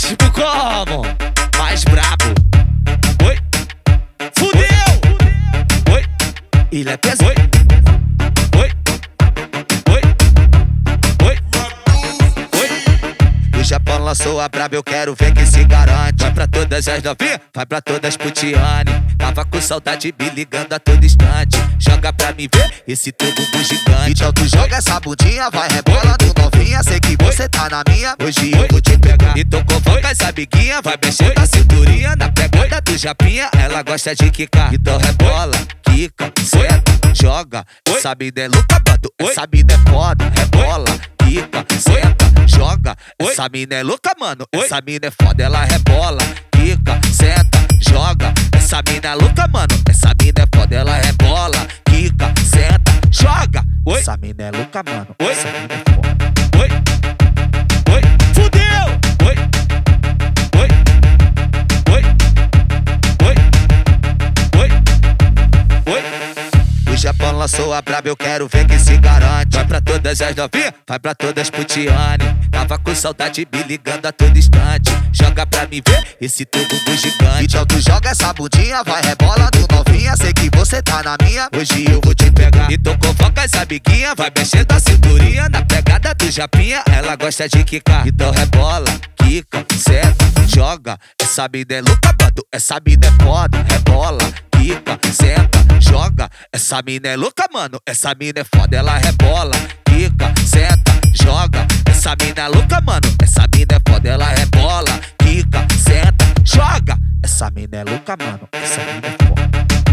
tipo como? Mais brabo. Oi, fudeu. Oi, Ele é pesado. oi, oi, oi, oi, oi. O Japão lançou a braba, eu quero ver quem se garante. Vai pra todas as novinhas, vai pra todas putiane. Tava com saudade me ligando a todo instante. Joga pra mim ver esse teu bumbum gigante. Então tu joga essa bundinha, vai rebolando novinha. Sei que você tá na minha, hoje eu vou te pegar. Então convoca as amiguinhas, vai mexer na cinturinha. Na pegada do Japinha, ela gosta de quicar. Então rebola, quica, senta, joga. Essa mina é louca, mano, essa mina é foda. Rebola, quica, senta, joga. Essa mina é louca, mano, essa mina é foda. Ela rebola, quica, senta, joga. Essa mina é louca, mano, essa mina é foda. Ela rebola, quica, senta, joga. Essa mina é louca, mano, essa mina é foda. Oi, oi, fudeu. Oi, oi, oi, oi, oi, oi. O Japão lançou a braba, eu quero ver quem se garante. Vai pra todas as novinhas, vai pra todas putiane. Tava com saudade me ligando a todo instante. Joga pra mim ver esse teu bumbum gigante. Então tu joga essa bundinha, vai rebolando novinha. Sei que você tá na minha, hoje eu vou te pegar. Então convoca as amiguinhas, vai mexendo a cinturinha. Na pegada do Japinha, ela gosta de quicar. Então rebola, quica, senta, joga. Essa mina é louca, mano, essa mina é foda. Rebola, quica, senta, joga. Essa mina é louca, mano, essa mina é foda. Ela rebola, quica, senta, joga. Essa mina é louca, mano, essa mina é foda. Ela rebola, quica, senta, joga. Essa mina é louca, mano, essa mina é foda.